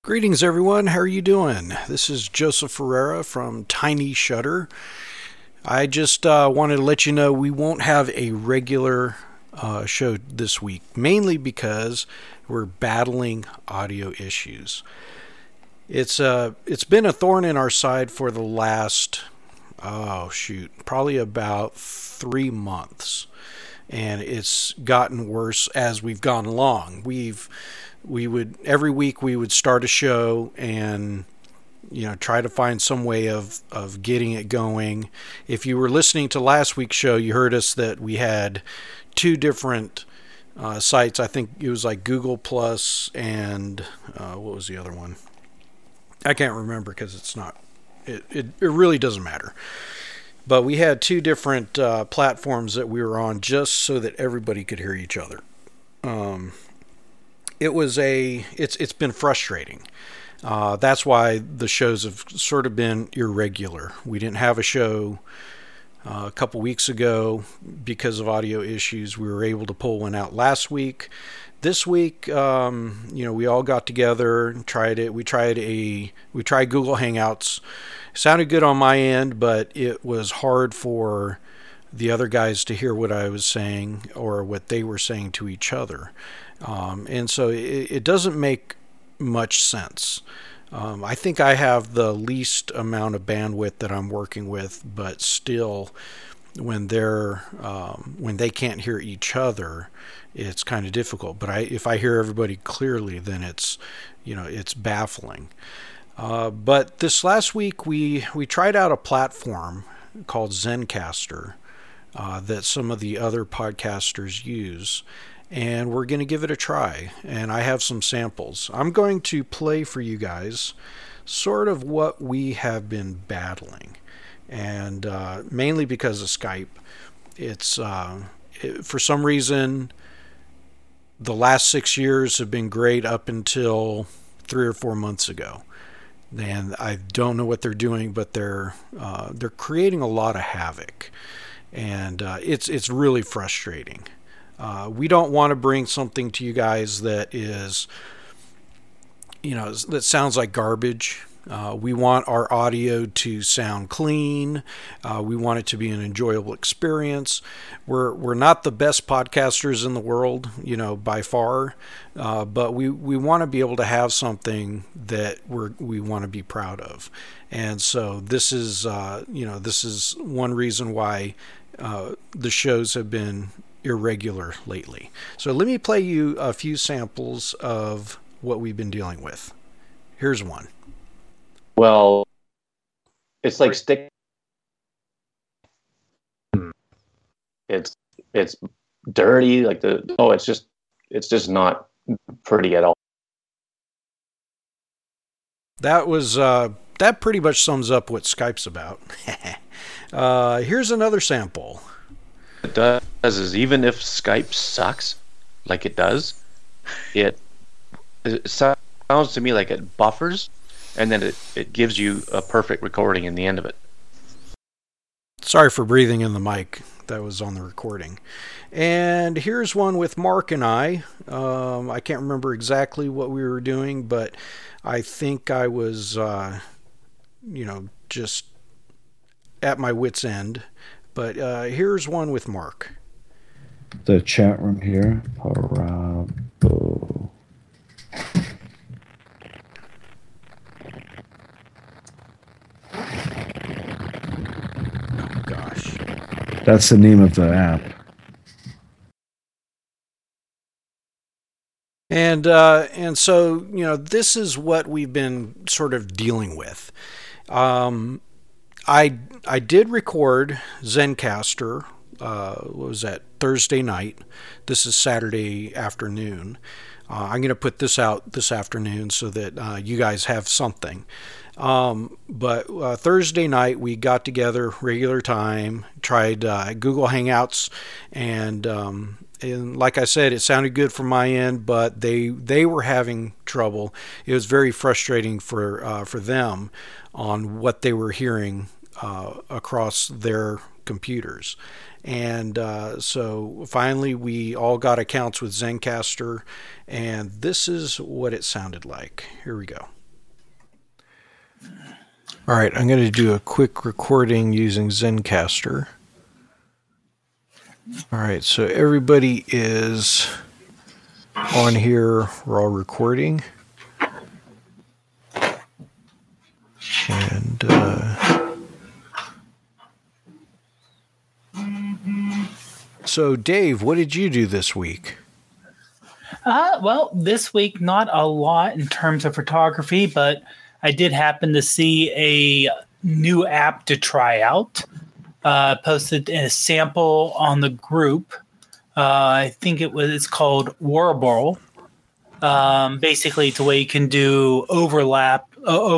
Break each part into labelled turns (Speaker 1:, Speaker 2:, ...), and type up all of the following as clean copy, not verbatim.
Speaker 1: Greetings, everyone. How are you doing? This is Joseph Ferreira from Tiny Shutter. I just wanted to let you know we won't have a regular show this week, mainly because we're battling audio issues. It's been a thorn in our side for the last probably about 3 months, and it's gotten worse as we've gone along. Every week we would start a show and try to find some way of getting it going. If you were listening to last week's show, you heard us that we had two different sites. I think it was like Google Plus and what was the other one? I can't remember because it really doesn't matter. But we had two different platforms that we were on just so that everybody could hear each other. It's been frustrating. That's why the shows have sort of been irregular. We didn't have a show a couple weeks ago because of audio issues. We were able to pull one out last week. This week, we all got together and tried it. We tried Google Hangouts. It sounded good on my end, but it was hard for the other guys to hear what I was saying or what they were saying to each other. And so it doesn't make much sense. I think I have the least amount of bandwidth that I'm working with, but still, when they can't hear each other, it's kind of difficult. But if I hear everybody clearly, then it's baffling. But this last week we tried out a platform called Zencastr that some of the other podcasters use. And we're going to give it a try. And I have some samples. I'm going to play for you guys sort of what we have been battling. And mainly because of Skype. For some reason, the last 6 years have been great up until 3 or 4 months ago. And I don't know what they're doing, but they're creating a lot of havoc. And it's really frustrating. We don't want to bring something to you guys that is, that sounds like garbage. We want our audio to sound clean. We want it to be an enjoyable experience. We're not the best podcasters in the world, by far, but we want to be able to have something that we want to be proud of. And so this is one reason why the shows have been irregular lately. So let me play you a few samples of what we've been dealing with. Here's one.
Speaker 2: Well, it's like stick. It's dirty. It's just not pretty at all.
Speaker 1: That was that pretty much sums up what Skype's about. Here's another sample.
Speaker 2: It does is even if Skype sucks, like it does, it sounds to me like it buffers, and then it gives you a perfect recording in the end of it.
Speaker 1: Sorry for breathing in the mic. That was on the recording. And here's one with Mark and I. I can't remember exactly what we were doing, but I think I was, just at my wit's end. But here's one with Mark.
Speaker 3: The chat room here. Parabo.
Speaker 1: Oh, gosh.
Speaker 3: That's the name of the app.
Speaker 1: And so, this is what we've been sort of dealing with. I did record Zencastr, what was that, Thursday night. This is Saturday afternoon. I'm going to put this out this afternoon so that you guys have something. But Thursday night we got together, regular time, tried Google Hangouts, and like I said, it sounded good from my end, but they were having trouble. It was very frustrating for them on what they were hearing across their computers. And so finally we all got accounts with Zencastr, and this is what it sounded like. Here we go. All right, I'm going to do a quick recording using Zencastr. All right, so everybody is on here. We're all recording. And so, Dave, what did you do this week?
Speaker 4: Well, this week, not a lot in terms of photography, but I did happen to see a new app to try out. Posted a sample on the group. I think it's called Warble. Basically, it's a way you can do overlap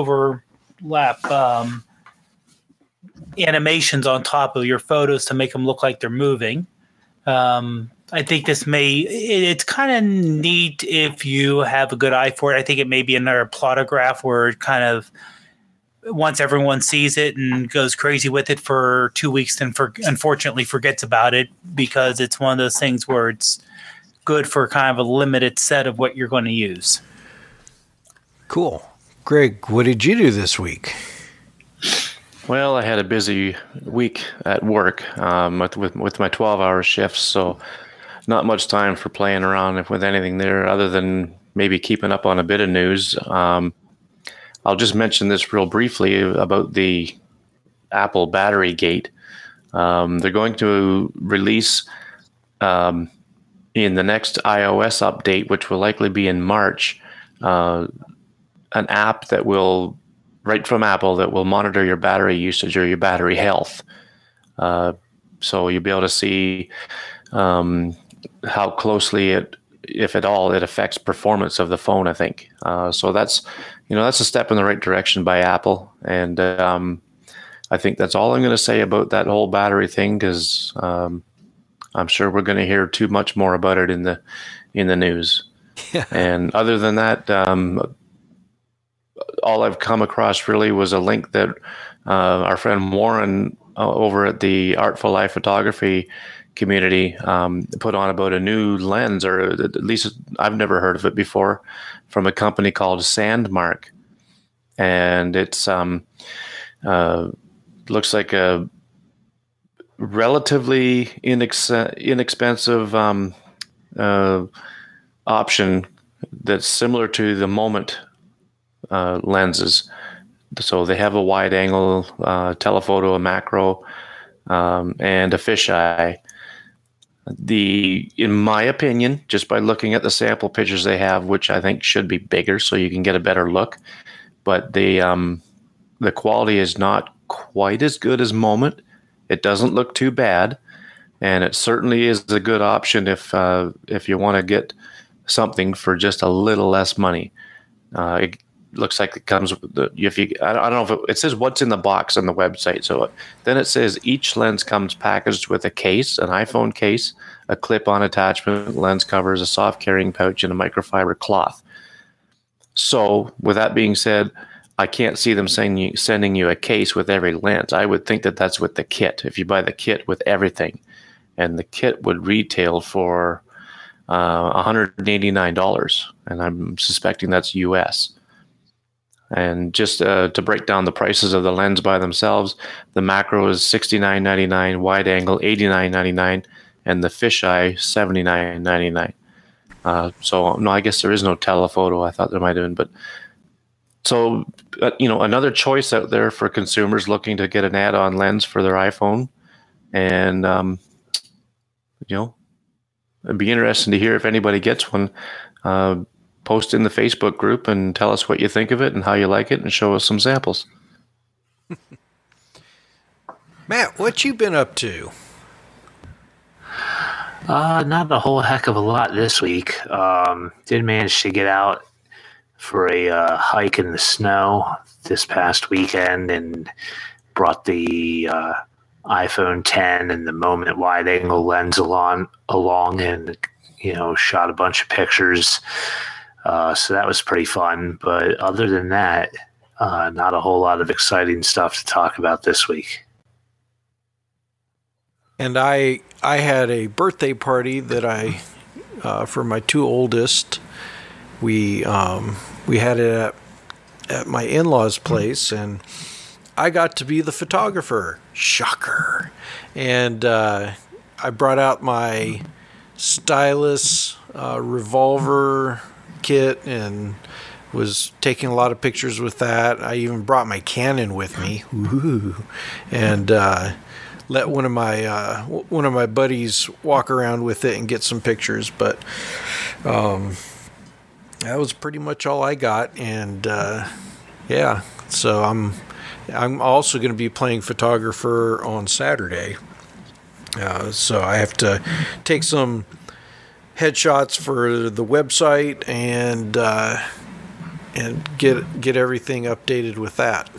Speaker 4: animations on top of your photos to make them look like they're moving. I think it's kind of neat if you have a good eye for it. I think it may be another plotograph where it kind of, once everyone sees it and goes crazy with it for 2 weeks, then unfortunately forgets about it, because it's one of those things where it's good for kind of a limited set of what you're going to use.
Speaker 1: Cool. Greg, what did you do this week?
Speaker 2: Well, I had a busy week at work with my 12-hour shifts, so not much time for playing around with anything there other than maybe keeping up on a bit of news. I'll just mention this real briefly about the Apple battery gate. They're going to release in the next iOS update, which will likely be in March, an app that will, right from Apple, that will monitor your battery usage or your battery health. So you'll be able to see how closely if at all, it affects performance of the phone, I think. So that's a step in the right direction by Apple. And I think that's all I'm going to say about that whole battery thing, because I'm sure we're going to hear too much more about it in the news. Yeah. And other than that, all I've come across really was a link that our friend Warren over at the Artful Eye Photography community put on about a new lens, or at least I've never heard of it before, from a company called Sandmark. And it's looks like a relatively inexpensive option that's similar to the Moment lenses. So they have a wide angle telephoto, a macro, and a fisheye. In my opinion, just by looking at the sample pictures they have, which I think should be bigger so you can get a better look, but the quality is not quite as good as Moment. It doesn't look too bad, and it certainly is a good option if you want to get something for just a little less money. It looks like it comes with I don't know if it says what's in the box on the website. So then it says each lens comes packaged with a case, an iPhone case, a clip-on attachment, lens covers, a soft carrying pouch, and a microfiber cloth. So with that being said, I can't see them sending you a case with every lens. I would think that that's with the kit. If you buy the kit with everything, and the kit would retail for $189, and I'm suspecting that's US. And just to break down the prices of the lens by themselves, the macro is $69.99, wide angle $89.99, and the fisheye $79.99. So no, I guess there is no telephoto. I thought there might have been, but so another choice out there for consumers looking to get an add-on lens for their iPhone, and it'd be interesting to hear if anybody gets one. Post in the Facebook group and tell us what you think of it and how you like it, and show us some samples.
Speaker 1: Matt, what you been up to?
Speaker 5: Not a whole heck of a lot this week. Did manage to get out for a hike in the snow this past weekend, and brought the iPhone 10 and the Moment wide angle lens along, and shot a bunch of pictures. So that was pretty fun. But other than that, Not a whole lot of exciting stuff to talk about this week.
Speaker 1: And I had a birthday party that I for my two oldest. We had it at my in-laws' place, and I got to be the photographer. Shocker! And I brought out my stylus revolver kit and was taking a lot of pictures with that. I even brought my Canon with me. Ooh. And let one of my buddies walk around with it and get some pictures. But that was pretty much all I got. And yeah, so I'm also going to be playing photographer on Saturday. So I have to take some headshots for the website and get everything updated with that.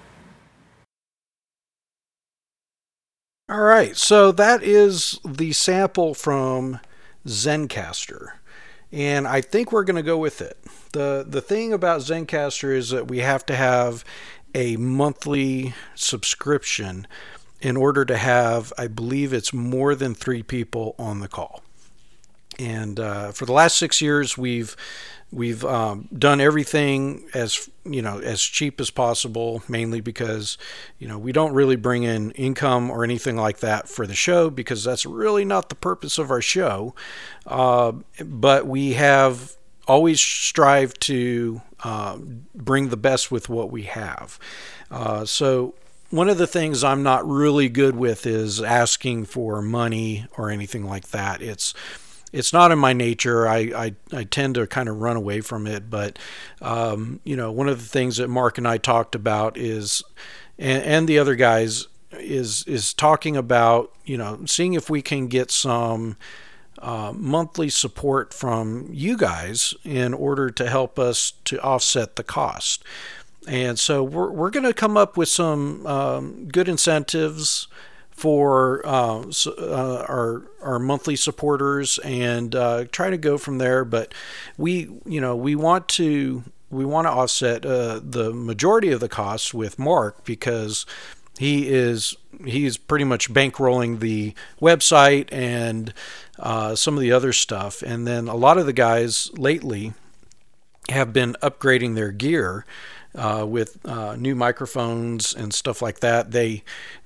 Speaker 1: All right, so that is the sample from Zencastr, and I think we're going to go with it. The thing about Zencastr is that we have to have a monthly subscription in order to have, I believe it's more than 3 people on the call. And for the last 6 years, we've done everything as cheap as possible, mainly because we don't really bring in income or anything like that for the show, because that's really not the purpose of our show. But we have always strived to bring the best with what we have. So one of the things I'm not really good with is asking for money or anything like that. It's not in my nature. I tend to kind of run away from it. But, one of the things that Mark and I talked about is, and the other guys, is talking about, seeing if we can get some monthly support from you guys in order to help us to offset the cost. And so we're going to come up with some good incentives for our monthly supporters and try to go from there. But we want to offset the majority of the costs with Mark, because he's pretty much bankrolling the website and some of the other stuff. And then a lot of the guys lately have been upgrading their gear with new microphones and stuff like that. They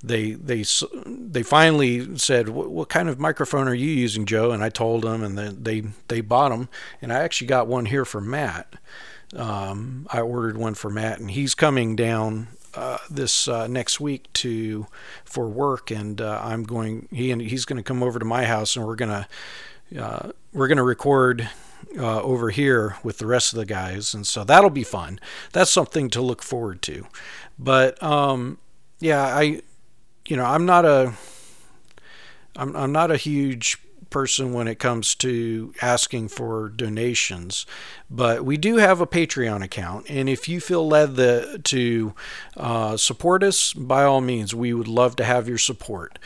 Speaker 1: finally said, "What kind of microphone are you using, Joe?" And I told them, and then they bought them. And I actually got one here for Matt. I ordered one for Matt, and he's coming down this next week for work, and he's going to come over to my house, and we're gonna record over here with the rest of the guys, and so that'll be fun. That's something to look forward to. But yeah, I'm not a huge person when it comes to asking for donations, but we do have a Patreon account, and if you feel led to support us, by all means, we would love to have your support.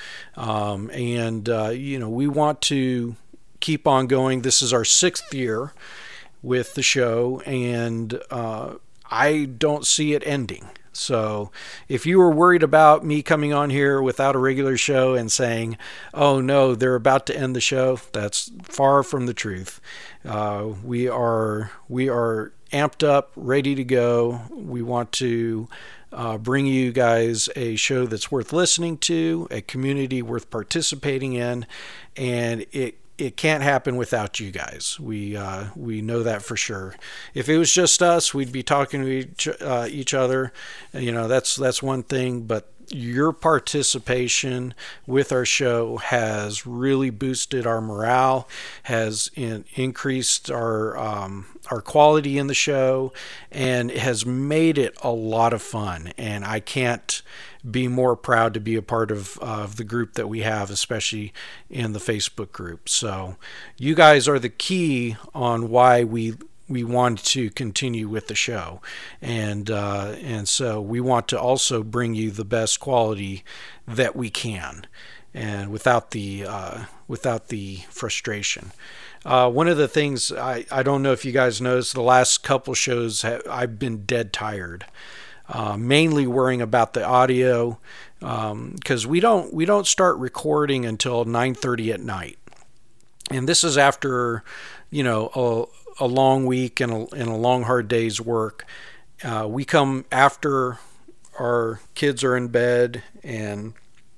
Speaker 1: We want to keep on going. This is our 6th year with the show, and I don't see it ending. So if you were worried about me coming on here without a regular show and saying, "Oh no, they're about to end the show," that's far from the truth. We are amped up, ready to go. We want to bring you guys a show that's worth listening to, a community worth participating in, and it can't happen without you guys. We know that for sure. If it was just us, we'd be talking to each other. That's one thing, but your participation with our show has really boosted our morale, has increased our quality in the show, and has made it a lot of fun. And I can't be more proud to be a part of the group that we have, especially in the Facebook group. So you guys are the key on why we want to continue with the show, and so we want to also bring you the best quality that we can, and without the frustration. One of the things I don't know if you guys noticed, the last couple shows I've been dead tired. mainly worrying about the audio, because we don't start recording until 9:30 at night, and this is after a long week and a long hard day's work. We come after our kids are in bed, and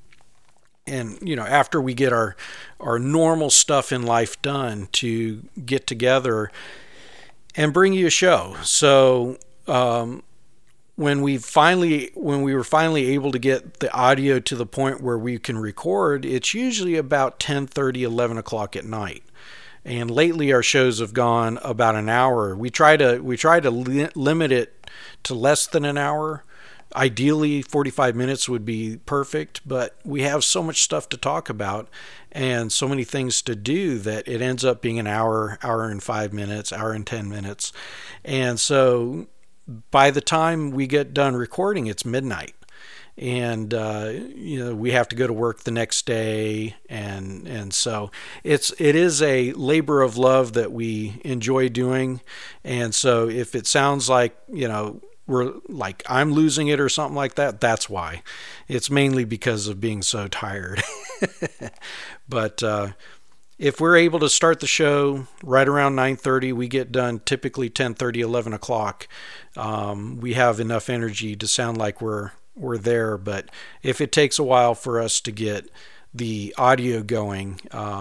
Speaker 1: after we get our normal stuff in life done, to get together and bring you a show. So when we were finally able to get the audio to the point where we can record, it's usually about 10:30, 11 o'clock at night. And lately our shows have gone about an hour. We try to limit it to less than an hour. Ideally, 45 minutes would be perfect, but we have so much stuff to talk about and so many things to do that it ends up being an hour, hour and 5 minutes, hour and 10 minutes. And so by the time we get done recording, it's midnight. And we have to go to work the next day, and so it is a labor of love that we enjoy doing. And so if it sounds like we're like I'm losing it or something like that, that's why. It's mainly because of being so tired. But if we're able to start the show right around 9:30, we get done typically 10:30, 11 o'clock. We have enough energy to sound like we're there. But if it takes a while for us to get the audio going,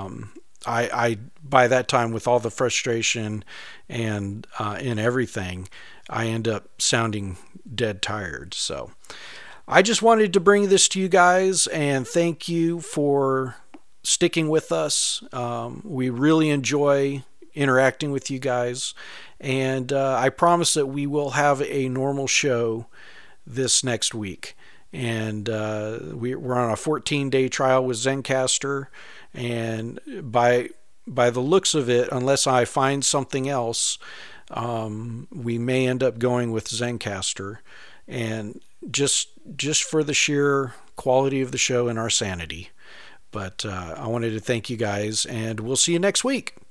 Speaker 1: I by that time, with all the frustration and everything, I end up sounding dead tired. So I just wanted to bring this to you guys and thank you for sticking with us. We really enjoy interacting with you guys, and I promise that we will have a normal show this next week. And we're on a 14-day trial with Zencastr, and by the looks of it, unless I find something else, we may end up going with Zencastr, and just for the sheer quality of the show and our sanity. But I wanted to thank you guys, and we'll see you next week.